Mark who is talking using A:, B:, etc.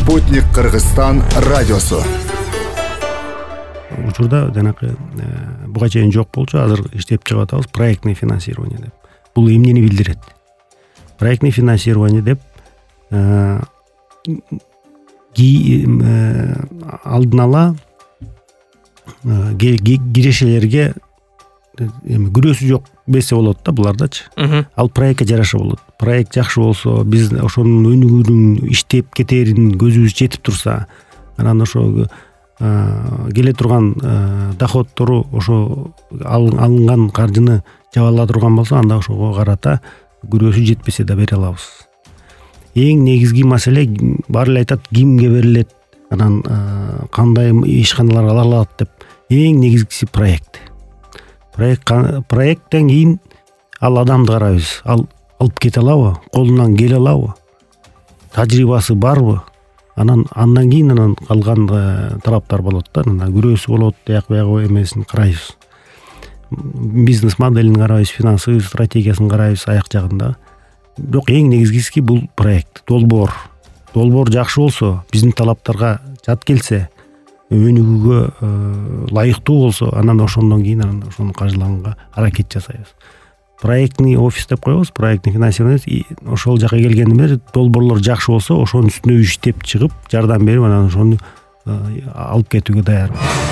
A: Спутник Кыргызстан радиосу.
B: Учурда жанакы буга чейин жок болчу, азыр иштеп чыгып атабыз проектный финансирование деп. Бул эмнени билдирет? Проектный финансирование деп алдын ала кирешелерге күрөөсү жок берсе болот да булардачы. Ал проектке жараша болот. Проект жакшы болсо, биз ошонун өнүгүүнүн иштеп кетерин көзүбүз жетип турса, анан ошо келе турган доходтору ошо алынган каржыны жаба ала турган болсо, анда ошого карата күрөөсү жетпесе да бере алабыз. Эң негизги маселе баары эле айтат, кимге берилет, анан кандай ишканалар ала алат деп. Эң негизгиси проект. Проекттен кийин ал адамды карайбыз. Ал алып кете алабы, колунан келе алабы, тажрыйбасы барбы? Андан кийин калган тараптар болот да, күрөөсү болот, тияк-бuyагы эмесин карайбыз. Бизнес моделин карайбыз, финансовый стратегиясын карайбыз аяк жагында. Бирок эң негизгиси бул проект, долбоор. Долбоор жакшы болсо, биздин талаптарга жат келсе, өнүгүүгө ылайыктуу болсо, анан ошондон кийин ошону каржылаганга аракет жасайбыз. Проектный офис деп коебуз, проектный финансирование. Ошол жака келгенден бери долбоорлор жакшы болсо, ошонун үстүнө иштеп чыгып, жардам берип, анан ошону алып кетүүгө даярбыз.